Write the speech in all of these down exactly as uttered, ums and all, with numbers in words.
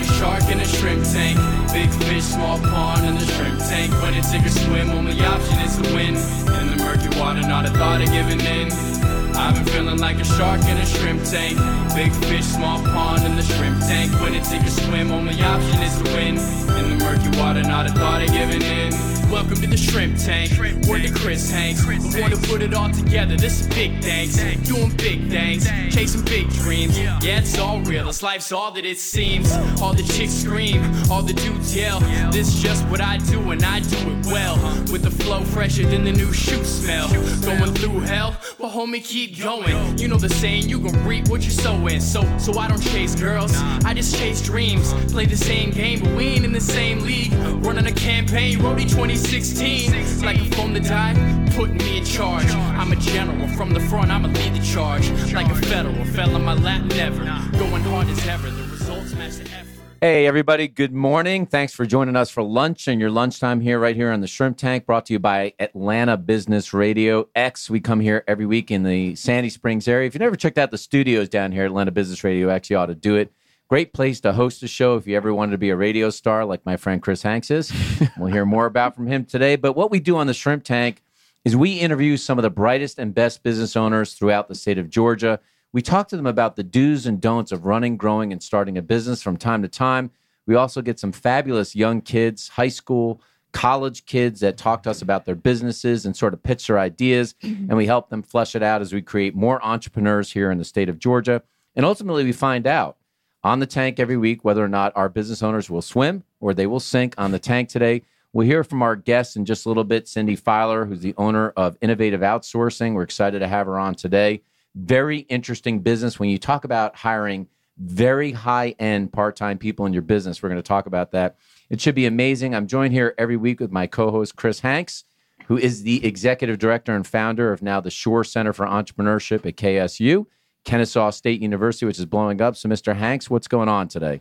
shark in a shrimp tank. Big fish, small pond in the shrimp tank. When it take a swim, only option is to win. In the murky water, not a thought of giving in. I've been feeling like a shark in a shrimp tank. Big fish, small pond in the shrimp tank. When it take a swim, only option is to win. In the murky water, not a thought of giving in. Welcome to the shrimp tank. Word to Chris Hanks. We want to put it all together. This is big thanks. Doing big things. Chasing big dreams. Yeah, it's all real. This life's all that it seems. All the chicks scream. All the dudes yell. This is just what I do and I do it well. With the flow fresher than the new shoe smell. Going through hell? Well, homie, keep going. You know the saying, you gon' reap what you're sowing. So, so I don't chase girls. I just chase dreams. Play the same game, but we ain't in the same league. Running a campaign, Roadie twenty sixteen. Like a phone to die, putting me in charge. I'm a general from the front, I'ma lead the charge. Like a federal, fell on my lap never. Going hard as ever, the results match the effort. Hey, everybody. Good morning. Thanks for joining us for lunch and your lunchtime here, right here on the Shrimp Tank, brought to you by Atlanta Business Radio X. We come here every week in the Sandy Springs area. If you never checked out the studios down here at Atlanta Business Radio X, you ought to do it. Great place to host a show if you ever wanted to be a radio star like my friend Chris Hanks is. We'll hear more about from him today. But what we do on the Shrimp Tank is we interview some of the brightest and best business owners throughout the state of Georgia. We talk to them about the do's and don'ts of running, growing, and starting a business from time to time. We also get some fabulous young kids, high school, college kids that talk to us about their businesses and sort of pitch their ideas, and we help them flesh it out as we create more entrepreneurs here in the state of Georgia. And ultimately, we find out on the tank every week whether or not our business owners will swim or they will sink on the tank today. We'll hear from our guests in just a little bit, Cindy Filer, who's the owner of Innovative Outsourcing. We're excited to have her on today. Very interesting business. When you talk about hiring very high-end part-time people in your business, we're going to talk about that. It should be amazing. I'm joined here every week with my co-host, Chris Hanks, who is the executive director and founder of now the Shore Center for Entrepreneurship at K S U, Kennesaw State University, which is blowing up. So, Mister Hanks, what's going on today?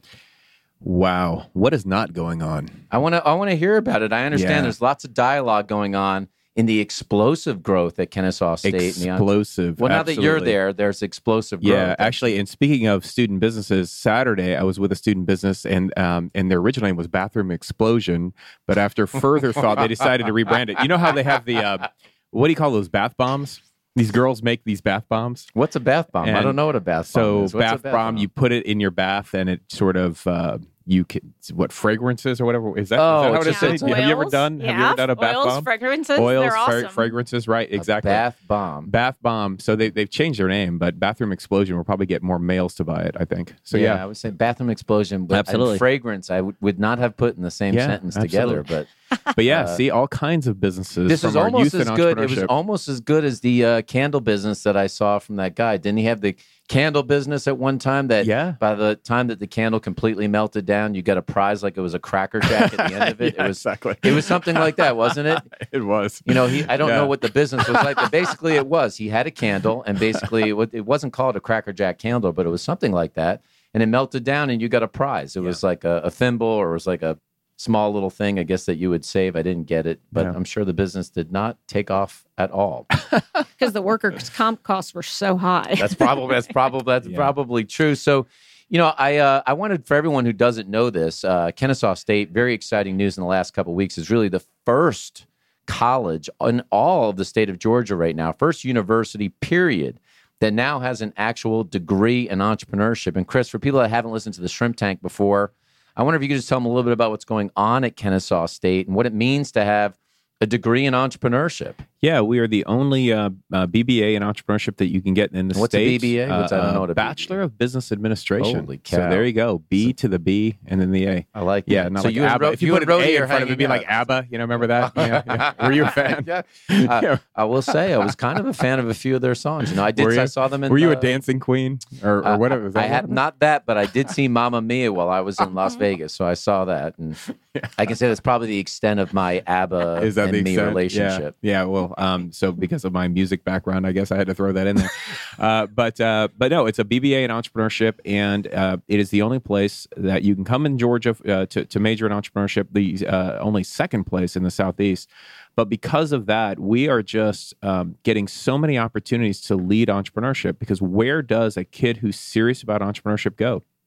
Wow. What is not going on? I want to I want to hear about it. I understand Yeah. there's lots of dialogue going on in the explosive growth at Kennesaw State. Explosive. Well, now absolutely. that you're there, there's explosive growth. Yeah, actually, and speaking of student businesses, Saturday I was with a student business, and um, and their original name was Bathroom Explosion, but after further thought, they decided to rebrand it. You know how they have the, uh, what do you call those, bath bombs? These girls make these bath bombs. What's a bath bomb? And I don't know what a bath bomb so is. What's bath, a bath bomb, you put it in your bath, and it sort of uh, you can what fragrances or whatever is that? Oh, is that how it it's is? just- Have you ever Oils, done? yeah. Have you ever done a bath Oils, bomb? fragrances, Oils, they're fra- awesome. fragrances, right? Exactly. A bath bomb. Bath bomb. So they they've changed their name, but Bathroom Explosion will probably get more males to buy it, I think. So yeah, yeah, I would say bathroom explosion, but Absolutely. and fragrance I would, would not have put in the same Yeah, sentence absolutely. together. But but yeah, uh, see all kinds of businesses. this from is our almost youth as and good. It was entrepreneurship. almost as good as the uh, candle business that I saw from that guy. Didn't he have the candle business at one time? That Yeah. by the time that the candle completely melted down, you got a prize like it was a Cracker Jack at the end of it. Yeah, it was exactly. It was something like that, wasn't it? It was. You know, he. I don't Yeah. know what the business was like, but basically it was. He had a candle, and basically it, it wasn't called a Cracker Jack candle, but it was something like that, and it melted down, and you got a prize. It was like a, a thimble, or it was like a small little thing, I guess, that you would save. I didn't get it, but Yeah. I'm sure the business did not take off at all. Because the workers' comp costs were so high. That's probably that's probably that's Yeah. probably true. So, you know, I uh, I wanted for everyone who doesn't know this, uh, Kennesaw State, very exciting news in the last couple of weeks, is really the first college in all of the state of Georgia right now, first university period that now has an actual degree in entrepreneurship. And Chris, for people that haven't listened to the Shrimp Tank before, I wonder if you could just tell them a little bit about what's going on at Kennesaw State and what it means to have a degree in entrepreneurship. Yeah, we are the only uh, uh, B B A in entrepreneurship that you can get in the What's a state. B B A? What's- I don't know what a B B A Bachelor of Business Administration. Holy So cow. there you go. B to the B and then the A. I like Yeah, that. not so like you and ABBA. Ro- if you, you put and an Rhodey A are in front of it, it'd be hanging like out. ABBA. You know, remember that? Yeah, yeah. Were you a fan? Yeah. Yeah. Uh, I will say I was kind of a fan of a few of their songs. You know, I did. Were you? I saw them in. Were you uh, a dancing queen or, or uh, whatever? Was that I one had of them? not that, but I did see Mamma Mia while I was in Las Vegas, so I saw that, and I can say that's probably the extent of my ABBA Is that and the me extent? relationship. Yeah, yeah. Well, um, so because of my music background, I guess I had to throw that in there. uh, but uh, but no, it's a B B A in entrepreneurship, and uh, it is the only place that you can come in Georgia uh, to to major in entrepreneurship. The uh, only second place in the Southeast. But because of that, we are just um, getting so many opportunities to lead entrepreneurship. Because where does a kid who's serious about entrepreneurship go?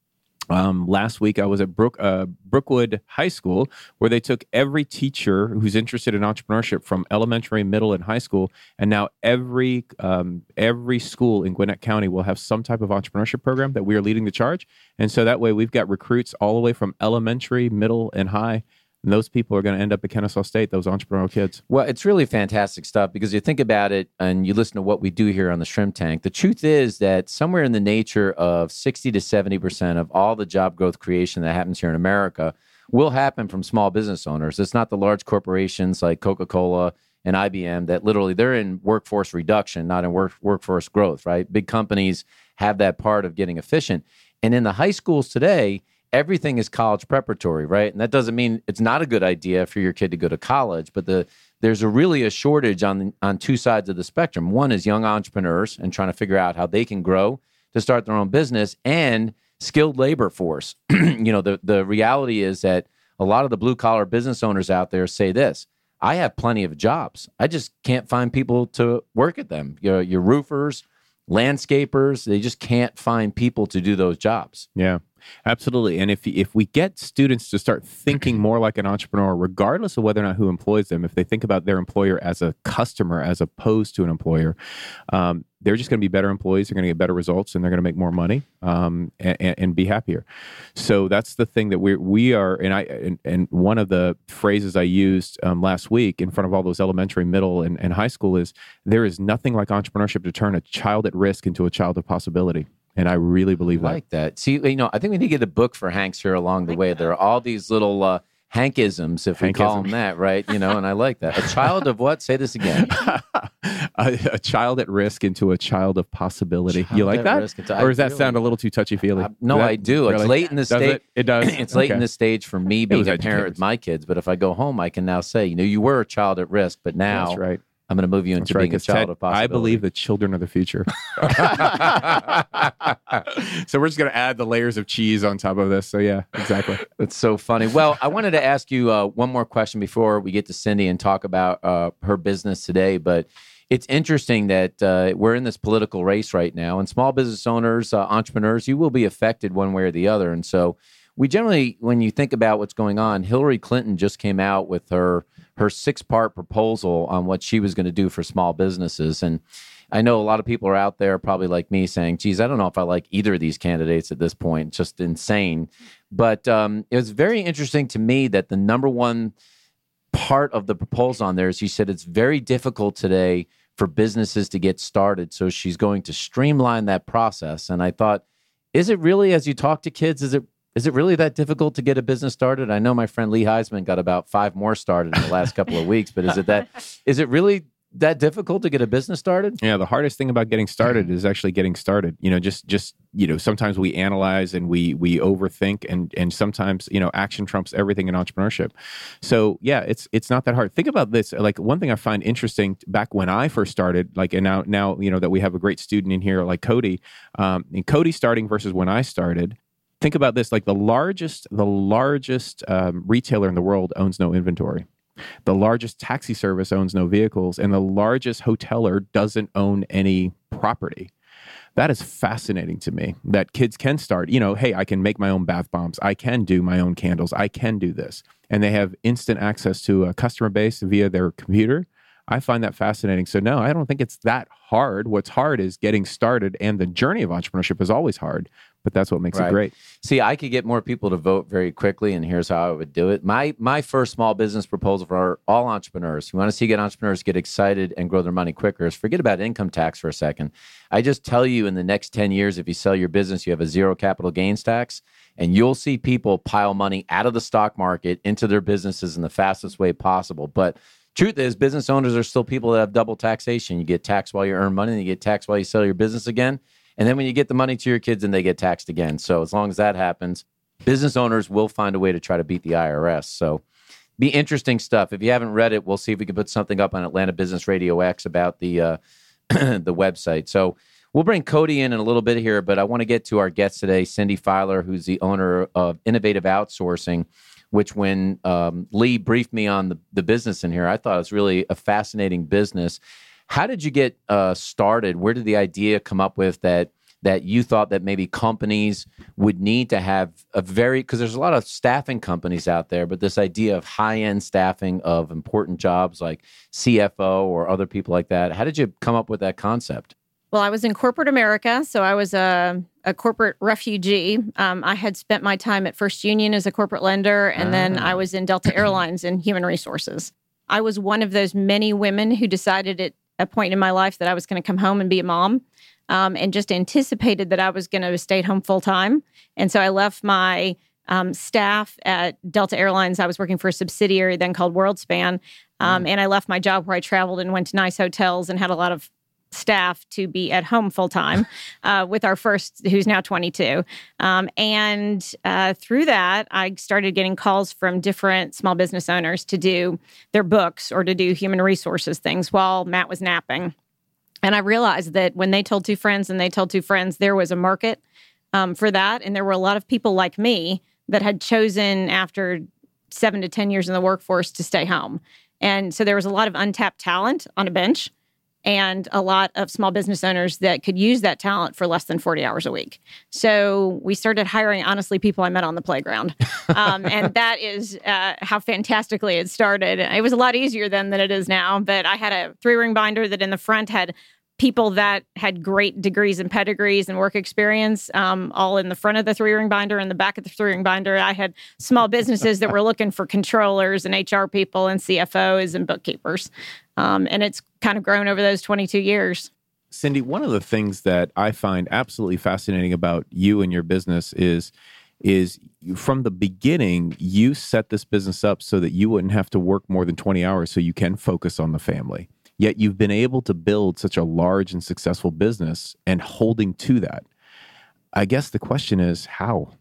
Um, last week, I was at Brook, uh, Brookwood High School, where they took every teacher who's interested in entrepreneurship from elementary, middle, and high school, and now every um, every school in Gwinnett County will have some type of entrepreneurship program that we are leading the charge. And so that way, we've got recruits all the way from elementary, middle, and high. And those people are going to end up at Kennesaw State, those entrepreneurial kids. Well, it's really fantastic stuff because you think about it and you listen to what we do here on the Shrimp Tank. The truth is that somewhere in the nature of sixty to seventy percent of all the job growth creation that happens here in America will happen from small business owners. It's not the large corporations like Coca-Cola and I B M that literally they're in workforce reduction, not in work, workforce growth, right? Big companies have that part of getting efficient. And in the high schools today, everything is college preparatory, right? And that doesn't mean it's not a good idea for your kid to go to college, but the there's a really a shortage on on two sides of the spectrum. One is young entrepreneurs and trying to figure out how they can grow to start their own business, and skilled labor force. You know, the the reality is that a lot of the blue collar business owners out there say this: I have plenty of jobs, I just can't find people to work at them. Your your roofers, landscapers, they just can't find people to do those jobs. Yeah. Absolutely. And if if we get students to start thinking more like an entrepreneur, regardless of whether or not who employs them, if they think about their employer as a customer as opposed to an employer, um, they're just going to be better employees. They're going to get better results, and they're going to make more money um, and, and be happier. So that's the thing that we we are. And I and, and one of the phrases I used um, last week in front of all those elementary, middle, and, and high school is, there is nothing like entrepreneurship to turn a child at risk into a child of possibility. And I really believe I like that. See, you know, I think we need to get a book for Hanks here along the way. There are all these little uh, Hankisms, if we call them that, right? You know, and I like that. A child of what? Say this again. a, a child at risk into a child of possibility. Child you like that? Into, or does that really, sound a little too touchy-feely? Uh, no, that, I do. It's really? late in the stage. It? it does. It's late okay. in the stage for me being a parent with my kids. But if I go home, I can now say, you know, you were a child at risk, but now That's right. I'm going to move you into right, being a child Ted, of possibility. I believe the children are the future. So we're just going to add the layers of cheese on top of this. So yeah, exactly. That's so funny. Well, I wanted to ask you uh, one more question before we get to Cindy and talk about uh, her business today. But it's interesting that uh, we're in this political race right now, and small business owners, uh, entrepreneurs, you will be affected one way or the other. And so we generally, when you think about what's going on, Hillary Clinton just came out with her her six-part proposal on what she was going to do for small businesses. And I know a lot of people are out there probably like me saying, geez, I don't know if I like either of these candidates at this point. Just insane. But um, it was very interesting to me that the number one part of the proposal on there is she said it's very difficult today for businesses to get started. So she's going to streamline that process. And I thought, is it really, as you talk to kids, is it Is it really that difficult to get a business started? I know my friend Lee Heisman got about five more started in the last couple of weeks, but is it that? Is it really that difficult to get a business started? Yeah, the hardest thing about getting started is actually getting started. You know, just just you know, sometimes we analyze and we we overthink, and and sometimes you know, action trumps everything in entrepreneurship. So yeah, it's it's not that hard. Think about this. Like, one thing I find interesting back when I first started, like, and now now you know that we have a great student in here like Cody, um, and Cody starting versus when I started. Think about this, like the largest, the largest um, retailer in the world owns no inventory. The largest taxi service owns no vehicles, and the largest hoteler doesn't own any property. That is fascinating to me, that kids can start, you know, hey, I can make my own bath bombs. I can do my own candles. I can do this. And they have instant access to a customer base via their computer. I find that fascinating. So no, I don't think it's that hard. What's hard is getting started, and the journey of entrepreneurship is always hard, but that's what makes right. it great. See, I could get more people to vote very quickly, and here's how I would do it. My my first small business proposal for all entrepreneurs, you want to see get entrepreneurs get excited and grow their money quicker, is forget about income tax for a second. I just tell you, in the next ten years, if you sell your business, you have a zero capital gains tax, and you'll see people pile money out of the stock market into their businesses in the fastest way possible. But truth is, business owners are still people that have double taxation. You get taxed while you earn money, and you get taxed while you sell your business again. And then when you get the money to your kids, and they get taxed again. So as long as that happens, business owners will find a way to try to beat the I R S. So be interesting stuff. If you haven't read it, we'll see if we can put something up on Atlanta Business Radio X about the uh, the website. So we'll bring Cody in in a little bit here, but I want to get to our guest today, Cindy Filer, who's the owner of Innovative Outsourcing, which when um, Lee briefed me on the, the business in here, I thought it was really a fascinating business. How did you get uh, started? Where did the idea come up with that that you thought that maybe companies would need to have a very, because there's a lot of staffing companies out there, but this idea of high-end staffing of important jobs like C F O or other people like that. How did you come up with that concept? Well, I was in corporate America, so I was a, a corporate refugee. Um, I had spent my time at First Union as a corporate lender, and ah. then I was in Delta Airlines in human resources. I was one of those many women who decided at a point in my life that I was going to come home and be a mom, um, and just anticipated that I was going to stay at home full time. And so I left my um, staff at Delta Airlines. I was working for a subsidiary then called WorldSpan, um, mm. and I left my job where I traveled and went to nice hotels and had a lot of staff to be at home full time uh, with our first, who's now twenty-two. Um, and uh, through that, I started getting calls from different small business owners to do their books or to do human resources things while Matt was napping. And I realized that when they told two friends and they told two friends, there was a market um, for that. And there were a lot of people like me that had chosen after seven to ten years in the workforce to stay home. And so there was a lot of untapped talent on a bench, and a lot of small business owners that could use that talent for less than forty hours a week. So we started hiring, honestly, people I met on the playground. Um, and that is uh, how fantastically it started. It was a lot easier then than it is now, but I had a three-ring binder that in the front had people that had great degrees and pedigrees and work experience, um, all in the front of the three-ring binder. In the back of the three-ring binder, I had small businesses that were looking for controllers and H R people and C F Os and bookkeepers. Um, and it's kind of grown over those twenty-two years. Cindy, one of the things that I find absolutely fascinating about you and your business is, is from the beginning, you set this business up so that you wouldn't have to work more than twenty hours so you can focus on the family. Yet you've been able to build such a large and successful business and holding to that. I guess the question is how?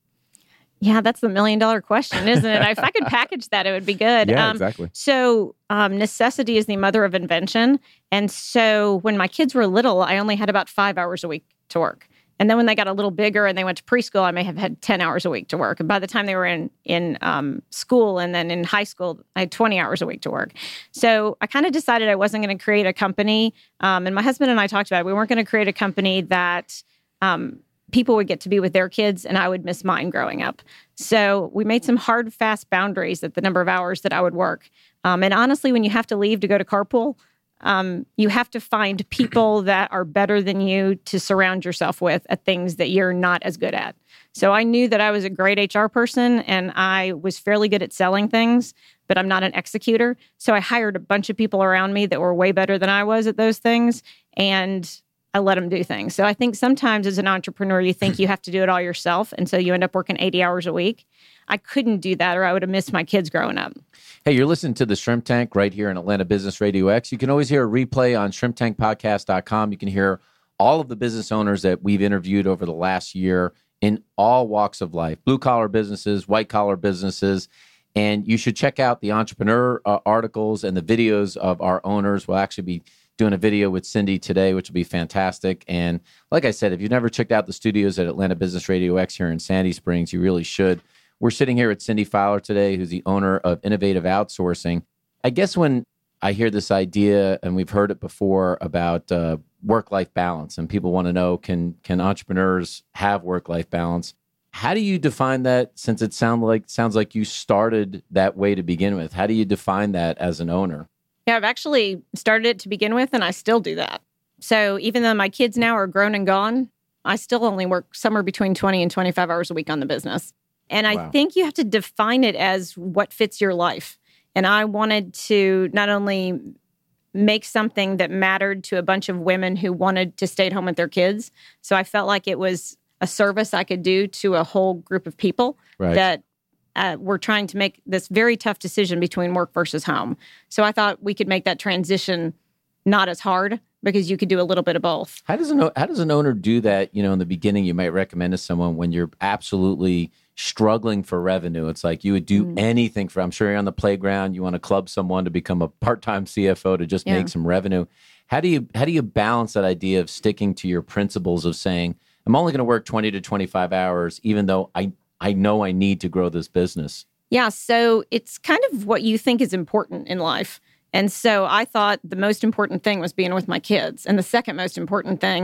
Yeah, that's the million dollar question, isn't it? If I could package that, it would be good. Yeah, um, exactly. So um, necessity is the mother of invention. And so when my kids were little, I only had about five hours a week to work. And then when they got a little bigger and they went to preschool, I may have had ten hours a week to work. And by the time they were in in um, school and then in high school, I had twenty hours a week to work. So I kind of decided I wasn't going to create a company. Um, and my husband and I talked about it. We weren't going to create a company that um, people would get to be with their kids and I would miss mine growing up. So we made some hard, fast boundaries at the number of hours that I would work. Um, and honestly, when you have to leave to go to carpool, Um, you have to find people that are better than you to surround yourself with at things that you're not as good at. So I knew that I was a great H R person and I was fairly good at selling things, but I'm not an executor. So I hired a bunch of people around me that were way better than I was at those things, and I let them do things. So I think sometimes as an entrepreneur, you think you have to do it all yourself, and so you end up working eighty hours a week. I couldn't do that or I would have missed my kids growing up. Hey, you're listening to the Shrimp Tank right here in Atlanta Business Radio X. You can always hear a replay on shrimp tank podcast dot com. You can hear all of the business owners that we've interviewed over the last year in all walks of life, blue-collar businesses, white-collar businesses. And you should check out the entrepreneur uh, articles and the videos of our owners. We'll actually be doing a video with Cindy today, which will be fantastic. And like I said, if you've never checked out the studios at Atlanta Business Radio X here in Sandy Springs, you really should. We're sitting here with Cindy Fowler today, who's the owner of Innovative Outsourcing. I guess when I hear this idea, and we've heard it before about uh, work-life balance, and people want to know, can can entrepreneurs have work-life balance? How do you define that, since it sound like, sounds like you started that way to begin with? How do you define that as an owner? Yeah, I've actually started it to begin with, and I still do that. So even though my kids now are grown and gone, I still only work somewhere between twenty and twenty-five hours a week on the business. And I wow. think you have to define it as what fits your life. And I wanted to not only make something that mattered to a bunch of women who wanted to stay at home with their kids. So I felt like it was a service I could do to a whole group of people right. that uh, were trying to make this very tough decision between work versus home. So I thought we could make that transition not as hard, because you could do a little bit of both. How does an how does an owner do that? You know, in the beginning, you might recommend to someone when you're absolutely struggling for revenue. It's like you would do mm. anything for. I'm sure you're on the playground. You want to club someone to become a part-time C F O to just yeah. make some revenue. How do you how do you balance that idea of sticking to your principles of saying, I'm only going to work twenty to twenty-five hours, even though I I know I need to grow this business? Yeah, so it's kind of what you think is important in life. And so I thought the most important thing was being with my kids. And the second most important thing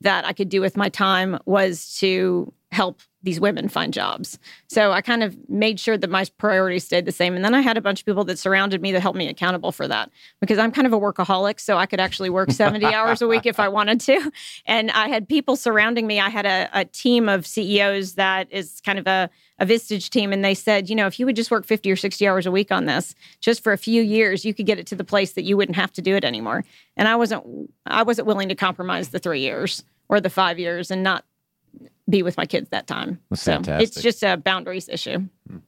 that I could do with my time was to help these women find jobs. So I kind of made sure that my priorities stayed the same. And then I had a bunch of people that surrounded me that held me accountable for that, because I'm kind of a workaholic. So I could actually work seventy hours a week if I wanted to. And I had people surrounding me. I had a, a team of C E Os that is kind of a, a Vistage team. And they said, you know, if you would just work fifty or sixty hours a week on this, just for a few years, you could get it to the place that you wouldn't have to do it anymore. And I wasn't, I wasn't willing to compromise the three years or the five years and not be with my kids that time. That's so fantastic. It's just a boundaries issue.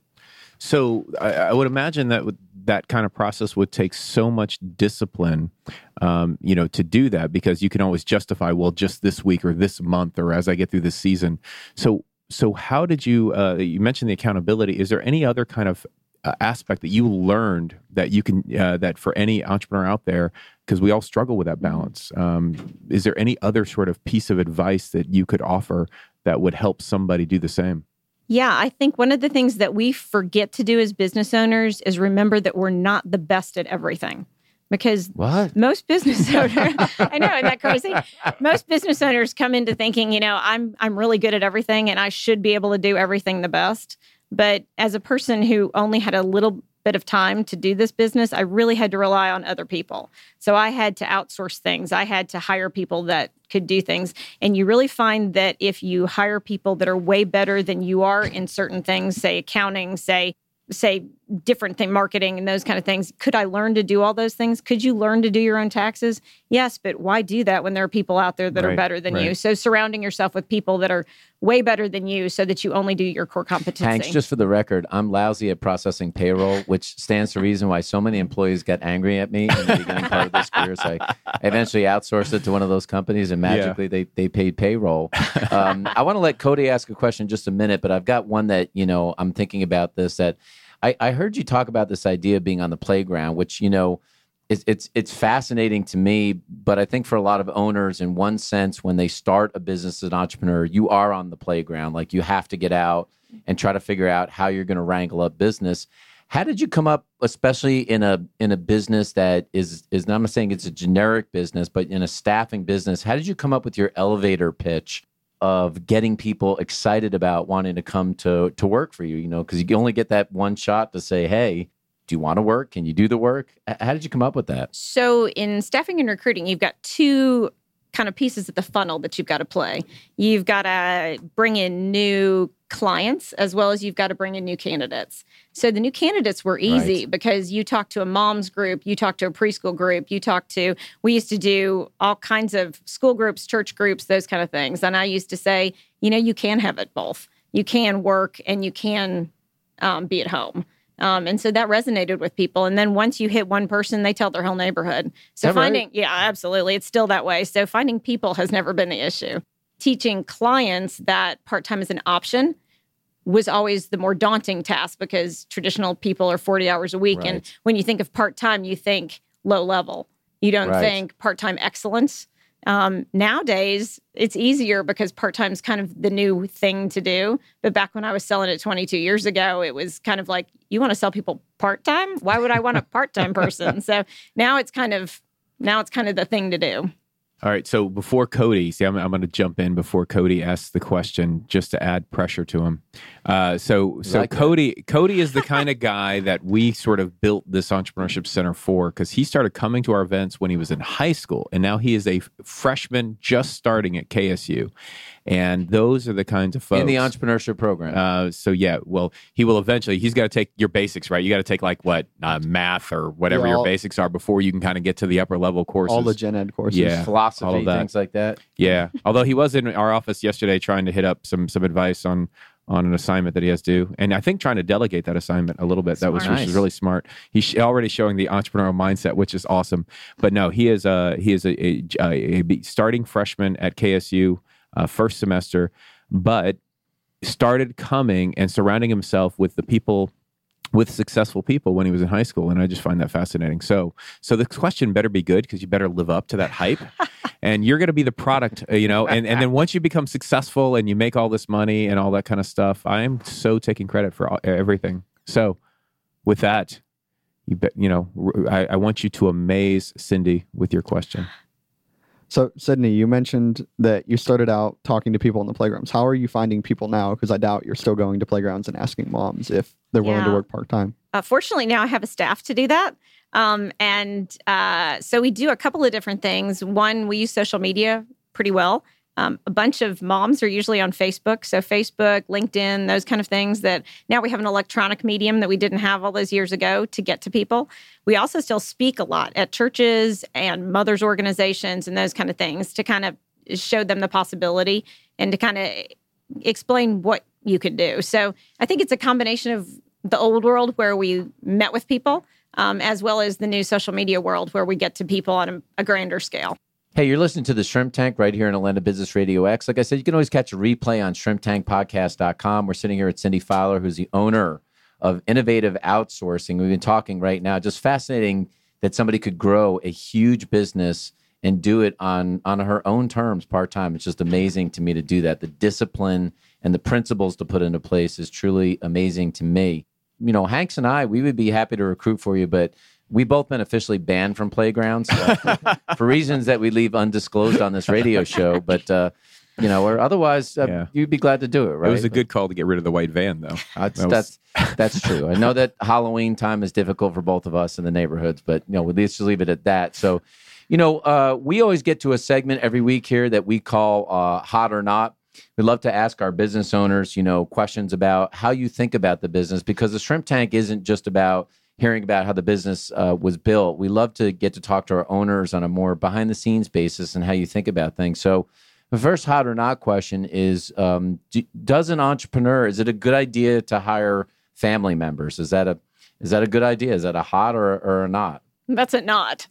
So I, I would imagine that would, that kind of process would take so much discipline, um, you know, to do that, because you can always justify, well, just this week or this month or as I get through this season. So, so how did you? Uh, you mentioned the accountability. Is there any other kind of uh, aspect that you learned that you can uh, that for any entrepreneur out there? Because we all struggle with that balance. Um, is there any other sort of piece of advice that you could offer that would help somebody do the same? Yeah, I think one of the things that we forget to do as business owners is remember that we're not the best at everything. Because what? most business owners, I know, isn't that crazy? Most business owners come into thinking, you know, I'm I'm really good at everything and I should be able to do everything the best. But as a person who only had a little bit of time to do this business, I really had to rely on other people. So I had to outsource things. I had to hire people that could do things. And you really find that if you hire people that are way better than you are in certain things, say accounting, say, say different thing, marketing and those kind of things. Could I learn to do all those things? Could you learn to do your own taxes? Yes, but why do that when there are people out there that Right, are better than right. you? So surrounding yourself with people that are way better than you so that you only do your core competency. Thanks. Just for the record, I'm lousy at processing payroll, which stands to reason why so many employees got angry at me in the beginning part of this career. So I eventually outsourced it to one of those companies, and magically they they paid payroll. Um, I want to let Cody ask a question in just a minute, but I've got one that, you know, I'm thinking about this, that I, I heard you talk about this idea of being on the playground, which, you know, it's, it's it's fascinating to me, but I think for a lot of owners, in one sense, when they start a business as an entrepreneur, you are on the playground. Like, you have to get out and try to figure out how you're going to wrangle up business. How did you come up, especially in a in a business that is is I'm not saying it's a generic business, but in a staffing business, how did you come up with your elevator pitch of getting people excited about wanting to come to to work for you? You know, because you only get that one shot to say, hey, do you want to work? Can you do the work? How did you come up with that? So in staffing and recruiting, you've got two kind of pieces of the funnel that you've got to play. You've got to bring in new clients as well as you've got to bring in new candidates. So the new candidates were easy Right. because you talk to a mom's group, you talk to a preschool group, you talk to, we used to do all kinds of school groups, church groups, those kind of things. And I used to say, you know, you can have it both. You can work and you can um, be at home. Um, and so that resonated with people. And then once you hit one person, they tell their whole neighborhood. So Is that right? finding, yeah, absolutely. It's still that way. So finding people has never been the issue. Teaching clients that part-time is an option was always the more daunting task, because traditional people are forty hours a week. Right. And when you think of part-time, you think low level. You don't Right. think part-time excellence. Um, nowadays, it's easier because part-time is kind of the new thing to do. But back when I was selling it twenty-two years ago, it was kind of like, you want to sell people part-time? Why would I want a part-time person? So now it's kind of, now it's kind of the thing to do. All right. So before Cody, see, I'm, I'm going to jump in before Cody asks the question, just to add pressure to him. Uh, so, so like that. Cody, Cody is the kind of guy that we sort of built this entrepreneurship center for, because he started coming to our events when he was in high school, and now he is a freshman just starting at K S U. And those are the kinds of folks In the entrepreneurship program. Uh, so yeah, well, he will eventually. He's got to take your basics, right? You got to take like what uh, math or whatever Yeah, your all- basics are before you can kind of get to the upper level courses. all the gen ed courses. Yeah. all Philosophy, of that. things like that. Yeah. Although he was in our office yesterday trying to hit up some some advice on on an assignment that he has due, and I think trying to delegate that assignment a little bit. That was Smart. which is Nice. really smart. He's sh- already showing the entrepreneurial mindset, which is awesome. But no, he is a he is a, a, a, a starting freshman at K S U, uh, first semester, but started coming and surrounding himself with the people. With successful people when he was in high school, and I just find that fascinating. So, so the question better be good, because you better live up to that hype, and you're going to be the product, uh, you know. And and then once you become successful and you make all this money and all that kind of stuff, I am so taking credit for all, everything. So, with that, you bet, you know, I, I want you to amaze Cindy with your question. So, Sydney, you mentioned that you started out talking to people in the playgrounds. How are you finding people now? Because I doubt you're still going to playgrounds and asking moms if they're willing Yeah. to work part-time. Uh, fortunately, now I have a staff to do that. Um, and uh, so we do a couple of different things. One, we use social media pretty well. Um, a bunch of moms are usually on Facebook. So Facebook, LinkedIn, those kind of things that now we have an electronic medium that we didn't have all those years ago to get to people. We also still speak a lot at churches and mothers organizations and those kind of things to kind of show them the possibility and to kind of explain what you could do. So I think it's a combination of the old world where we met with people, um, as well as the new social media world where we get to people on a, a grander scale. Hey, you're listening to the Shrimp Tank right here on Atlanta Business Radio X. Like I said, you can always catch a replay on shrimp tank podcast dot com. We're sitting here at Cindy Fowler, who's the owner of Innovative Outsourcing. We've been talking right now. Just fascinating that somebody could grow a huge business and do it on, on her own terms part-time. It's just amazing to me to do that. The discipline and the principles to put into place is truly amazing to me. You know, Hanks and I, we would be happy to recruit for you, but we've both been officially banned from playgrounds uh, for reasons that we leave undisclosed on this radio show. But, uh, you know, or otherwise, uh, Yeah. you'd be glad to do it, right? It was a good call to get rid of the white van, though. That's, That was- that's that's true. I know that Halloween time is difficult for both of us in the neighborhoods, but you know, let's just leave it at that. So, you know, uh, we always get to a segment every week here that we call uh, Hot or Not. We love to ask our business owners, you know, questions about how you think about the business, because the Shrimp Tank isn't just about hearing about how the business uh, was built. We love to get to talk to our owners on a more behind the scenes basis and how you think about things. So the first hot or not question is, um, do, does an entrepreneur, is it a good idea to hire family members? Is that a, is that a good idea? Is that a hot or, or a not? That's a not.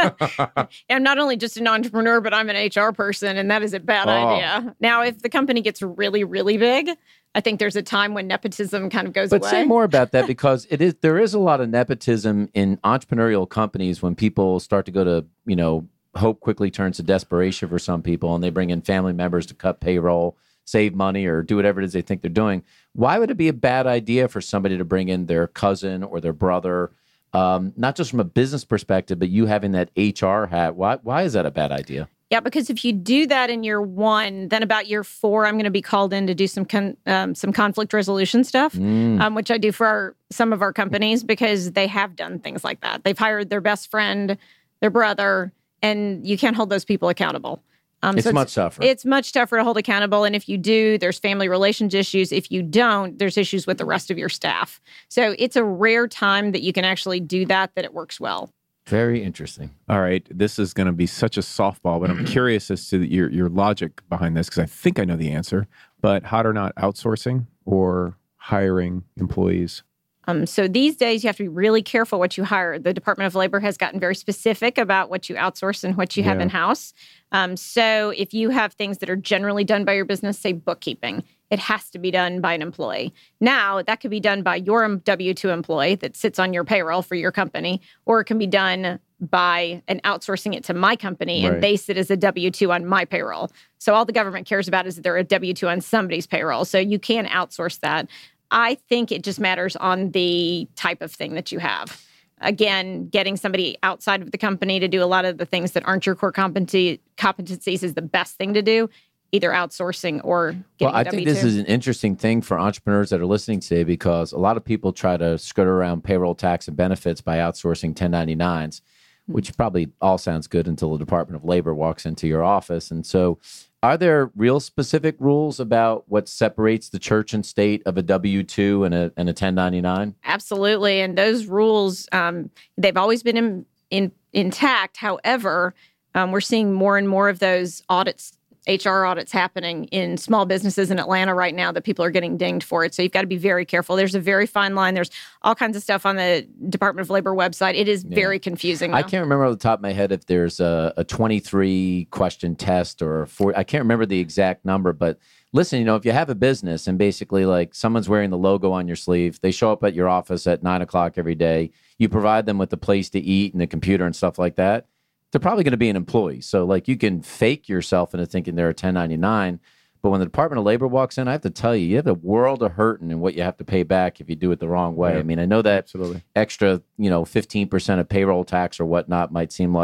I'm not only just an entrepreneur, but I'm an H R person, and that is a bad Oh. idea. Now, if the company gets really, really big, I think there's a time when nepotism kind of goes But away. say more about that, because it is there is a lot of nepotism in entrepreneurial companies when people start to go to, you know, hope quickly turns to desperation for some people, and they bring in family members to cut payroll, save money, or do whatever it is they think they're doing. Why would it be a bad idea for somebody to bring in their cousin or their brother? Um, not just from a business perspective, but you having that H R hat. Why why is that a bad idea? Yeah, because if you do that in year one, then about year four, I'm going to be called in to do some con- um, some conflict resolution stuff, Mm. um, which I do for our, some of our companies because they have done things like that. They've hired their best friend, their brother, and you can't hold those people accountable. Um, It's so much tougher. It's much tougher to hold accountable. And if you do, there's family relations issues. If you don't, there's issues with the rest of your staff. So it's a rare time that you can actually do that, that it works well. Very interesting. All right, this is going to be such a softball, but I'm curious as to your your logic behind this because I think I know the answer. But hot or not, outsourcing or hiring employees? Um, so these days, you have to be really careful what you hire. The Department of Labor has gotten very specific about what you outsource and what you have Yeah. in-house. Um, so if you have things that are generally done by your business, say bookkeeping, it has to be done by an employee. Now, that could be done by your W two employee that sits on your payroll for your company, or it can be done by an outsourcing it to my company and Right. they sit as a W two on my payroll. So all the government cares about is that they're a W two on somebody's payroll. So you can outsource that. I think it just matters on the type of thing that you have. Again, getting somebody outside of the company to do a lot of the things that aren't your core competency, competencies is the best thing to do, either outsourcing or getting Well, I a think W two. this is an interesting thing for entrepreneurs that are listening today, because a lot of people try to skirt around payroll tax and benefits by outsourcing ten ninety-nines, which probably all sounds good until the Department of Labor walks into your office. And so are there real specific rules about what separates the church and state of a W two and a, and a ten ninety-nine? Absolutely. And those rules, um, they've always been in, in, intact. However, um, we're seeing more and more of those audits, H R audits happening in small businesses in Atlanta right now that people are getting dinged for it. So you've got to be very careful. There's a very fine line. There's all kinds of stuff on the Department of Labor website. It is very confusing. I though. can't remember off the top of my head if there's a, a twenty-three question test or a four. I can't remember the exact number, but listen, you know, if you have a business and basically like someone's wearing the logo on your sleeve, they show up at your office at nine o'clock every day, you provide them with the place to eat and a computer and stuff like that, they're probably going to be an employee. So like you can fake yourself into thinking they're a ten ninety-nine, but when the Department of Labor walks in, I have to tell you, you have a world of hurting in what you have to pay back if you do it the wrong way. Yeah. I mean, I know that Absolutely. extra, you know, fifteen percent of payroll tax or whatnot might seem like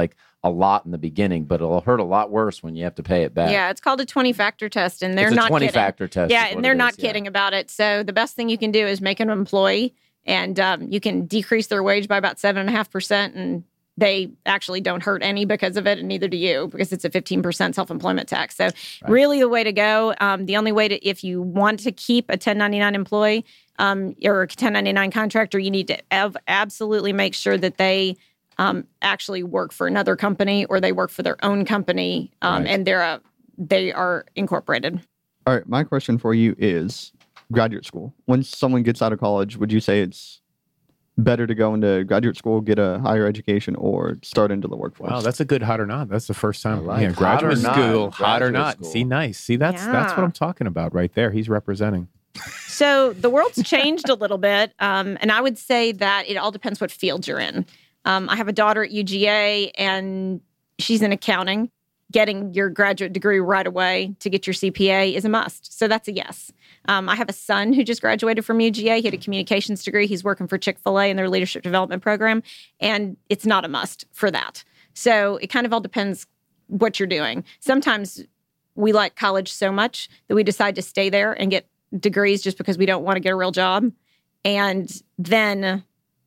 a lot in the beginning, but it'll hurt a lot worse when you have to pay it back. Yeah, it's called a twenty factor test, and they're it's a not twenty kidding. factor test. Yeah, is what and they're it not is, yeah. kidding about it. So the best thing you can do is make an employee, and um, you can decrease their wage by about seven and a half percent, and they actually don't hurt any because of it, and neither do you, because it's a fifteen percent self-employment tax. So right. really the way to go. Um, the only way to, if you want to keep a ten ninety-nine employee um, or a ten ninety-nine contractor, you need to av- absolutely make sure that they um, actually work for another company or they work for their own company, um, right. and they're a, they are incorporated. All right, my question for you is graduate school. When someone gets out of college, would you say it's better to go into graduate school, get a higher education, or start into the workforce? Wow, that's a good hot or not. That's the first time. Like yeah, graduate hot or school, not, hot or graduate not. school. See, nice. See, that's Yeah. that's what I'm talking about right there. He's representing. So the world's changed a little bit, um, and I would say that it all depends what field you're in. Um, I have a daughter at U G A, and she's in accounting. Getting your graduate degree right away to get your C P A is a must. So that's a yes. Um, I have a son who just graduated from U G A. He had a communications degree. He's working for Chick-fil-A in their leadership development program, and it's not a must for that. So it kind of all depends what you're doing. Sometimes we like college so much that we decide to stay there and get degrees just because we don't want to get a real job. And then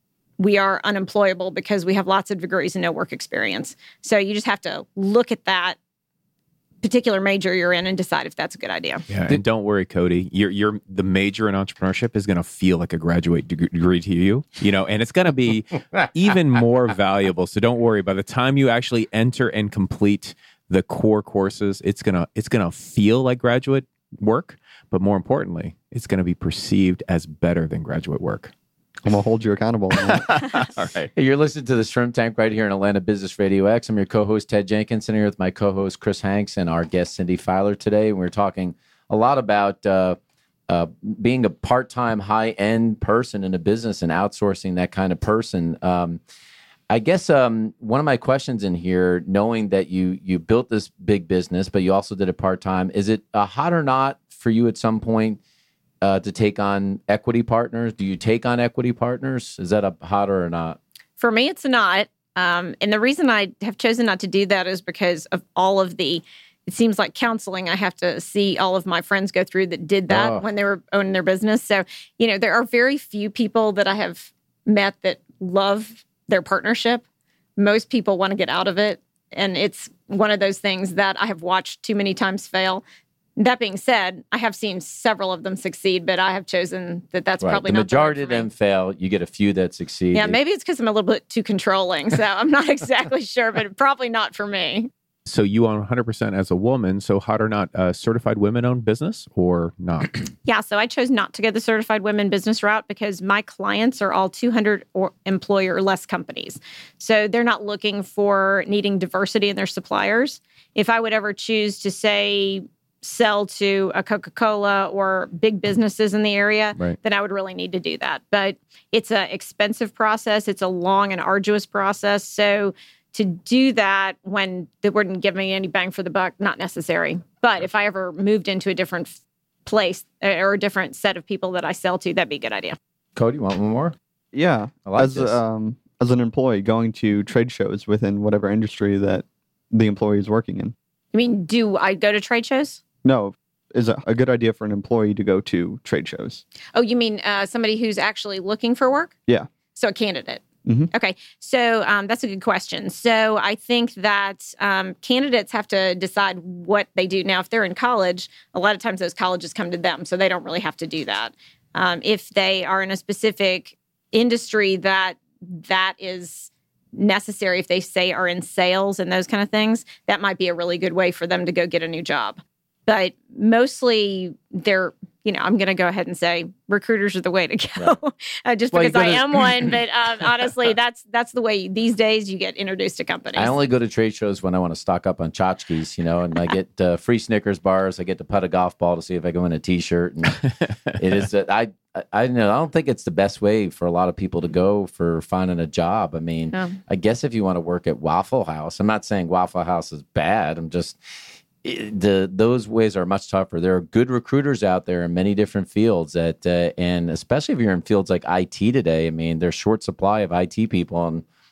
we are unemployable because we have lots of degrees and no work experience. So you just have to look at that particular major you're in and decide if that's a good idea. Yeah, and don't worry, Cody. You're, you're the major in entrepreneurship is going to feel like a graduate deg- degree to you, you know, and it's going to be even more valuable. So don't worry. By the time you actually enter and complete the core courses, it's gonna it's gonna feel like graduate work, but more importantly, it's going to be perceived as better than graduate work. I'm going to hold you accountable. All right. Hey, you're listening to the Shrimp Tank right here in Atlanta Business Radio X. I'm your co-host, Ted Jenkins, sitting here with my co-host, Chris Hanks, and our guest, Cindy Filer, today. We're talking a lot about uh, uh, being a part-time, high-end person in a business and outsourcing that kind of person. Um, I guess um, one of my questions in here, knowing that you you built this big business, but you also did it part-time, is it a hot or not for you at some point Uh, to take on equity partners? Do you take on equity partners? Is that a hot or not? For me, it's not. Um, and the reason I have chosen not to do that is because of all of the, it seems like counseling I have to see all of my friends go through that did that Oh. when they were owning their business. So, you know, there are very few people that I have met that love their partnership. Most people want to get out of it. And it's one of those things that I have watched too many times fail. That being said, I have seen several of them succeed, but I have chosen that that's Right. probably the not majority the of right for them me. fail. You get a few that succeed. Yeah, maybe it's because I'm a little bit too controlling, so I'm not exactly sure, but probably not for me. So you own one hundred percent as a woman. So hot or not, uh, certified women-owned business or not? Yeah, so I chose not to go the certified women business route because my clients are all two hundred or employer or less companies. So they're not looking for needing diversity in their suppliers. If I would ever choose to say sell to a Coca-Cola or big businesses in the area, Right. then I would really need to do that. But it's an expensive process. It's a long and arduous process. So to do that when they wouldn't give me any bang for the buck, not necessary. But if I ever moved into a different f- place or a different set of people that I sell to, that'd be a good idea. Cody, you want one more? Yeah. I like as this. um as an employee going to trade shows within whatever industry that the employee is working in. I mean, do I go to trade shows? No, is it a good idea for an employee to go to trade shows? Oh, you mean uh, somebody who's actually looking for work? Yeah. So a candidate. Mhm. Okay. So um, that's a good question. So I think that um, candidates have to decide what they do. Now, if they're in college, a lot of times those colleges come to them, so they don't really have to do that. Um, if they are in a specific industry that that is necessary, if they say are in sales and those kind of things, that might be a really good way for them to go get a new job. But mostly they're, you know, I'm going to go ahead and say recruiters are the way to go, right. uh, just Well, because you I gotta- am one. But um, honestly, that's that's the way these days you get introduced to companies. I only go to trade shows when I want to stock up on tchotchkes, you know, and I get uh, free Snickers bars. I get to putt a golf ball to see if I go in a T-shirt. And it is, uh, I, I, I know, I don't think it's the best way for a lot of people to go for finding a job. I mean, No. I guess if you want to work at Waffle House, I'm not saying Waffle House is bad. I'm just, it- the those ways are much tougher. There are good recruiters out there in many different fields that, uh, and especially if you're in fields like I T today, I mean, there's short supply of I T people, and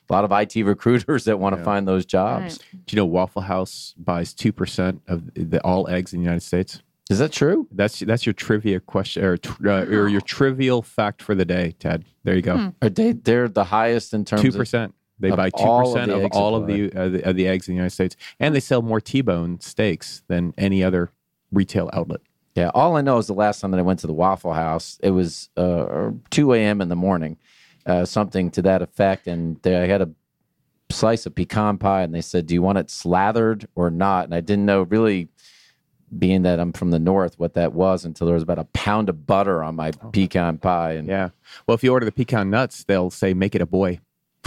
a lot of I T recruiters that want to Yeah. find those jobs. Right. Do you know Waffle House buys two percent of the, all eggs in the United States? Is that true? That's that's your trivia question or, tr- uh, or your trivial fact for the day, Ted. There you go. Are they? They're the highest in terms Two of. percent. They of buy two all of percent the of egg all of the, uh, the of the eggs in the United States, and they sell more T-bone steaks than any other retail outlet. Yeah, all I know is the last time that I went to the Waffle House, it was uh, two a.m. in the morning, uh, something to that effect. And they, I had a slice of pecan pie, and they said, do you want it slathered or not? And I didn't know really, being that I'm from the North, what that was until there was about a pound of butter on my pecan pie. And Yeah. Well, if you order the pecan nuts, they'll say, make it a boy.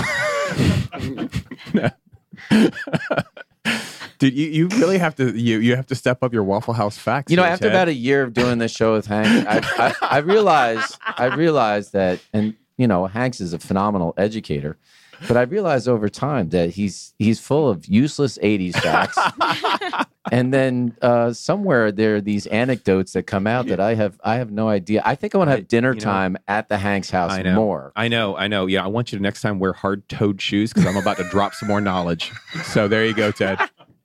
Dude, you, you really have to you you have to step up your Waffle House facts. You know, here, after Ted. about a year of doing this show with Hank, I, I, I realized I realized that, and you know, Hanks is a phenomenal educator, but I realized over time that he's he's full of useless eighties facts, and then uh, somewhere there are these anecdotes that come out that I have I have no idea. I think I want to I- have dinner you know, time at the Hanks house I know. more. I know, I know. Yeah, I want you to next time wear hard-toed shoes because I'm about to drop some more knowledge. So there you go, Ted.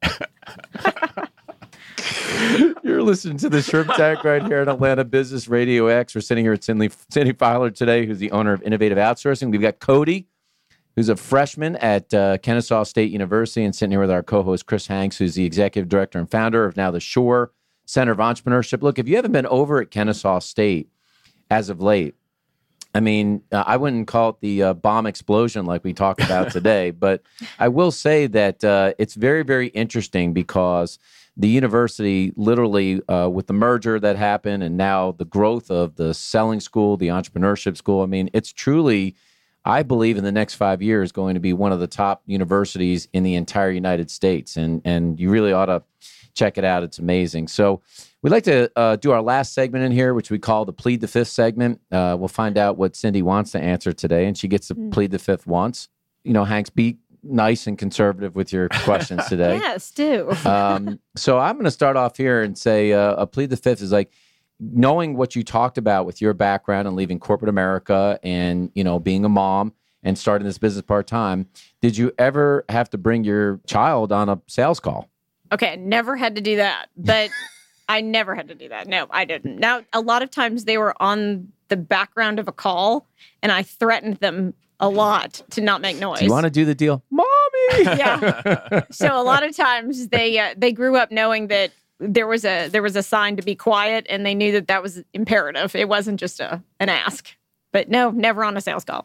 You're listening to the Shrimp Tank right here at Atlanta Business Radio X. We're sitting here at Cindy, Cindy Fowler today, who's the owner of Innovative Outsourcing. We've got Cody, who's a freshman at uh, Kennesaw State University, and sitting here with our co-host Chris Hanks, who's the executive director and founder of now the Shore Center of Entrepreneurship. Look, if you haven't been over at Kennesaw State as of late, I mean, uh, I wouldn't call it the uh, bomb explosion like we talked about today, but I will say that uh, it's very, very interesting because the university literally, uh, with the merger that happened and now the growth of the selling school, the entrepreneurship school, I mean, it's truly, I believe in the next five years, going to be one of the top universities in the entire United States. And, and you really ought to check it out. It's amazing. So we'd like to uh, do our last segment in here, which we call the Plead the Fifth segment. Uh, we'll find out what Cindy wants to answer today, and she gets to plead the fifth once. You know, Hanks, be nice and conservative with your questions today. Yes, do. Um, so I'm going to start off here and say uh, a plead the fifth is like knowing what you talked about with your background and leaving corporate America and, you know, being a mom and starting this business part-time. Did you ever have to bring your child on a sales call? Okay, never had to do that, but I never had to do that. No, I didn't. Now, a lot of times they were on the background of a call, and I threatened them a lot to not make noise. Do you want to do the deal? Mommy! Yeah. So a lot of times they uh, they grew up knowing that there was a there was a sign to be quiet, and they knew that that was imperative. It wasn't just a an ask. But no, never on a sales call.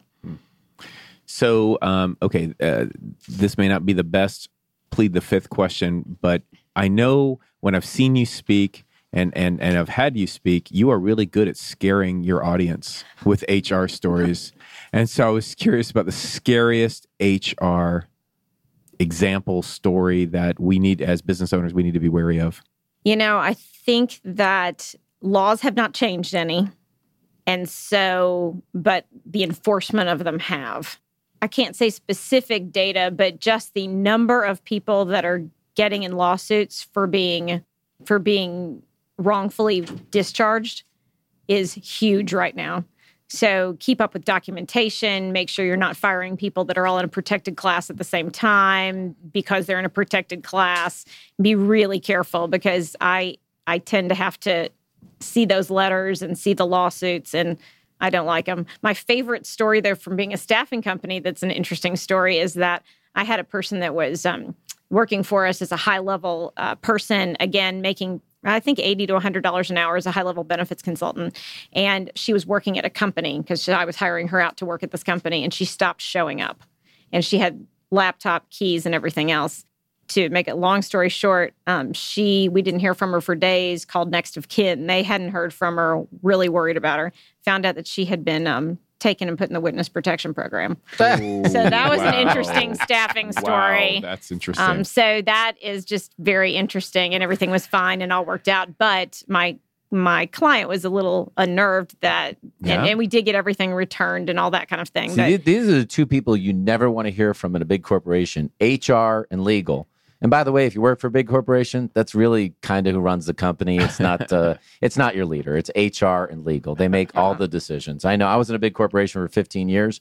So, um, okay, uh, this may not be the best plead the fifth question, but I know when I've seen you speak and, and, and I've had you speak, you are really good at scaring your audience with H R stories. And so I was curious about the scariest H R example story that we need as business owners, we need to be wary of. You know, I think that laws have not changed any. And so, but the enforcement of them have. I can't say specific data, but just the number of people that are getting in lawsuits for being for being wrongfully discharged is huge right now. So keep up with documentation, make sure you're not firing people that are all in a protected class at the same time because they're in a protected class. Be really careful because I I tend to have to see those letters and see the lawsuits, and I don't like them. My favorite story, though, from being a staffing company that's an interesting story is that I had a person that was um, working for us as a high-level uh, person, again, making, I think, eighty to one hundred dollars an hour as a high-level benefits consultant. And she was working at a company because I was hiring her out to work at this company, and she stopped showing up. And she had laptop keys and everything else. To make it long story short, um, she we didn't hear from her for days, called next of kin. They hadn't heard from her, really worried about her. Found out that she had been um, taken and put in the witness protection program. So that was an interesting staffing story. Wow, that's interesting. Um, so that is just very interesting, and everything was fine and all worked out. But my my client was a little unnerved that, Yeah. and, and we did get everything returned and all that kind of thing. See, But- th- these are the two people you never want to hear from in a big corporation, H R and legal. And by the way, if you work for a big corporation, that's really kind of who runs the company. It's not uh, it's not your leader. It's H R and legal. They make all the decisions. I know I was in a big corporation for fifteen years.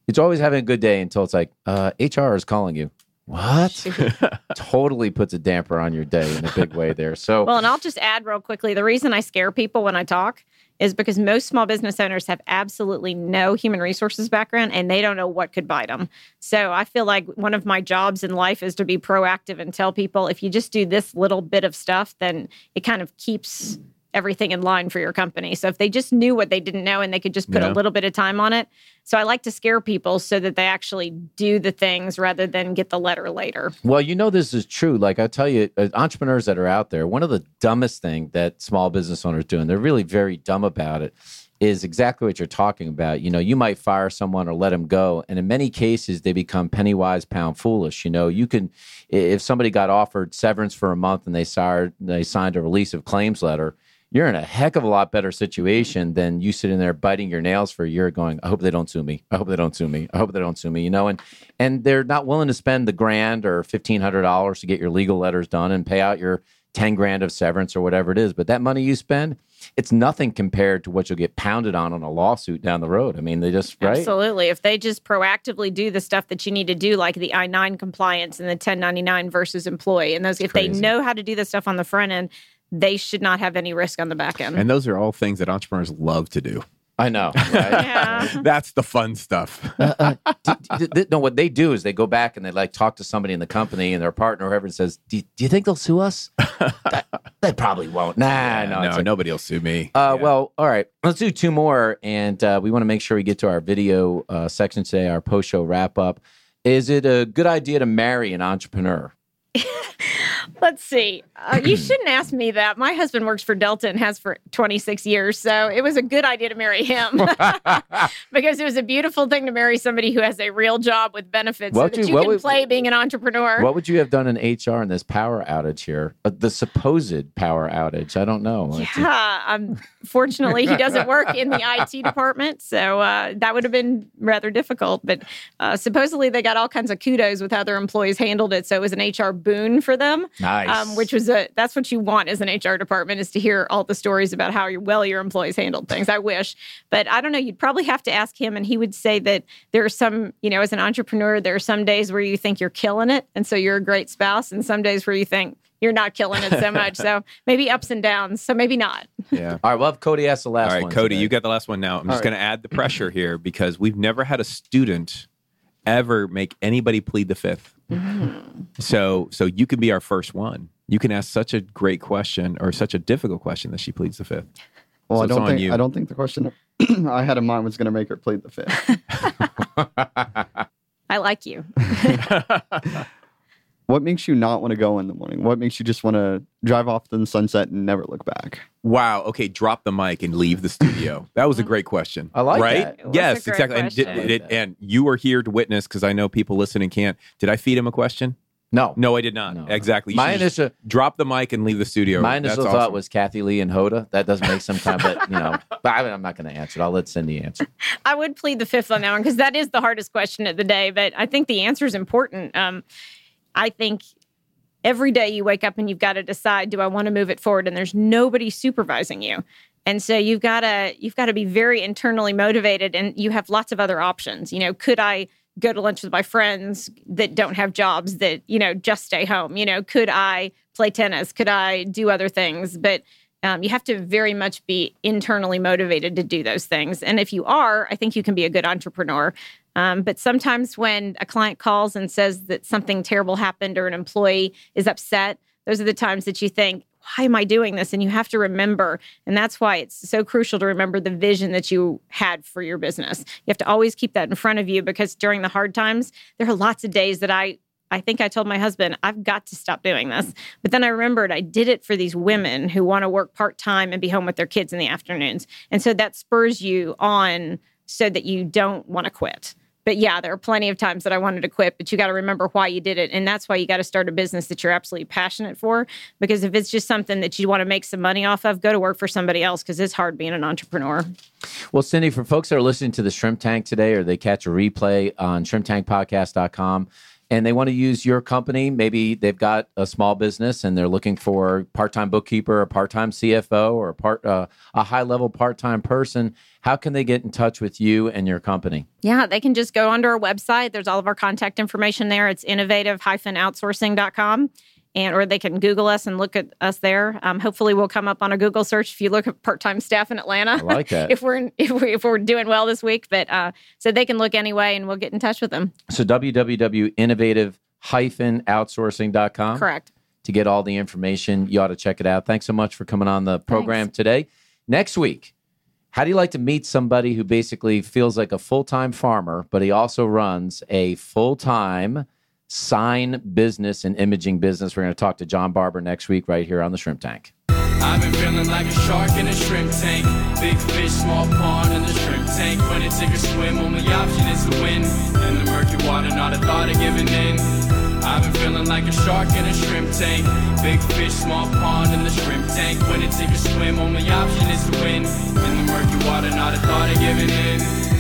It's always having a good day until it's like, uh, H R is calling you. What? Totally puts a damper on your day in a big way there. So, well, and I'll just add real quickly, the reason I scare people when I talk is because most small business owners have absolutely no human resources background and they don't know what could bite them. So I feel like one of my jobs in life is to be proactive and tell people if you just do this little bit of stuff, then it kind of keeps everything in line for your company. So if they just knew what they didn't know and they could just put Yeah. a little bit of time on it. So I like to scare people so that they actually do the things rather than get the letter later. well, you know, this is true. Like I tell you, uh, entrepreneurs that are out there, one of the dumbest thing that small business owners do, and they're really very dumb about it, is exactly what you're talking about. You know, you might fire someone or let them go. And in many cases, they become penny wise, pound foolish. You know, you can, if somebody got offered severance for a month and they signed, they signed a release of claims letter, you're in a heck of a lot better situation than you sitting there biting your nails for a year going, I hope they don't sue me. I hope they don't sue me. I hope they don't sue me, you know, and, and they're not willing to spend the grand or fifteen hundred dollars to get your legal letters done and pay out your ten grand of severance or whatever it is. But that money you spend, it's nothing compared to what you'll get pounded on on a lawsuit down the road. I mean, they just, right? Absolutely. If they just proactively do the stuff that you need to do, like the I nine compliance and the ten ninety-nine versus employee, and those, if they Crazy. know how to do the stuff on the front end, they should not have any risk on the back end. And those are all things that entrepreneurs love to do. I know. Right? yeah. That's the fun stuff. uh, uh, d- d- no, what they do is they go back and they like talk to somebody in the company and their partner or whoever and says, do, do you think they'll sue us? That- they probably won't. Nah, no. no, it's like, nobody will sue me. Uh, Yeah. Well, all right. Let's do two more. And uh, we want to make sure we get to our video uh, section today, our post-show wrap-up. Is it a good idea to marry an entrepreneur? Let's see. Uh, you shouldn't ask me that. My husband works for Delta and has for twenty-six years. So it was a good idea to marry him because it was a beautiful thing to marry somebody who has a real job with benefits What so that you- you what can would- play being an entrepreneur. What would you have done in H R in this power outage here? Uh, the supposed power outage. I don't know. It's a- Yeah, um, fortunately, he doesn't work in the I T department, so uh, that would have been rather difficult. But uh, supposedly, they got all kinds of kudos with how their employees handled it, so it was an H R boon for them. Nice. Um, which was a that's what you want as an H R department, is to hear all the stories about how well your employees handled things. I wish, but I don't know. You'd probably have to ask him, and he would say that there are some, you know, as an entrepreneur, there are some days where you think you're killing it, and so you're a great spouse, and some days where you think you're not killing it so much. So maybe ups and downs. So maybe not. Yeah. All right, we'll have Cody ask the last All right, one. Cody, today. you got the last one now. I'm All just right. going to add the pressure here because we've never had a student ever make anybody plead the fifth. So, so you can be our first one. You can ask such a great question or such a difficult question that she pleads the fifth. Well, So I it's don't on think you. I don't think the question I had in mind was going to make her plead the fifth. I like you. What makes you not want to go in the morning? What makes you just want to drive off to the sunset and never look back? Wow. Okay, drop the mic and leave the studio. That was a great question. I like right? that. It was Yes, a great exactly. And, did, question. did- and you were here to witness because I know people listening can't. Did I feed him a question? No. No, I did not. No. Exactly. You My should just initial, drop the mic and leave the studio. my initial That's thought awesome. was Kathy Lee and Hoda. That does make some time, but you know, but I, I'm not going to answer it. I'll let Cindy answer. I would plead the fifth on that one because that is the hardest question of the day. But I think the answer is important. Um, I think every day you wake up and you've got to decide, do I want to move it forward? And there's nobody supervising you. And so you've got to you've got to be very internally motivated, and you have lots of other options. You know, could I go to lunch with my friends that don't have jobs that, you know, just stay home? You know, could I play tennis? Could I do other things? But um, you have to very much be internally motivated to do those things. And if you are, I think you can be a good entrepreneur. Um, but sometimes when a client calls and says that something terrible happened or an employee is upset, those are the times that you think, why am I doing this? And you have to remember, and that's why it's so crucial to remember the vision that you had for your business. You have to always keep that in front of you, because during the hard times, there are lots of days that I I think I told my husband, I've got to stop doing this. But then I remembered I did it for these women who want to work part-time and be home with their kids in the afternoons. And so that spurs you on so that you don't want to quit. But yeah, there are plenty of times that I wanted to quit, but you got to remember why you did it. And that's why you got to start a business that you're absolutely passionate for. Because if it's just something that you want to make some money off of, go to work for somebody else, because it's hard being an entrepreneur. Well, Cindy, for folks that are listening to the Shrimp Tank today, or they catch a replay on shrimp tank podcast dot com, and they want to use your company, maybe they've got a small business and they're looking for a part-time bookkeeper, a part-time C F O, or a part uh, a high-level part-time person, how can they get in touch with you and your company? Yeah, they can just go onto our website. There's all of our contact information there. It's innovative dash outsourcing dot com. And or they can Google us and look at us there. Um, hopefully, we'll come up on a Google search if you look at part-time staff in Atlanta. I like that. if we're if we if we're doing well this week, but uh, so they can look anyway, and we'll get in touch with them. So w w w dot innovative dash outsourcing dot com. Correct. To get all the information, you ought to check it out. Thanks so much for coming on the program Thanks. today. Next week, how do you like to meet somebody who basically feels like a full-time farmer, but he also runs a full-time sign business and imaging business? We're going to talk to John Barber next week right here on the Shrimp Tank. I've been feeling like a shark in a shrimp tank. Big fish, small pond in the shrimp tank. When it's sink or swim, only option is to win. In the murky water, not a thought of giving in. I've been feeling like a shark in a shrimp tank. Big fish, small pond in the shrimp tank. When it's sink or swim, only option is to win. In the murky water, not a thought of giving in.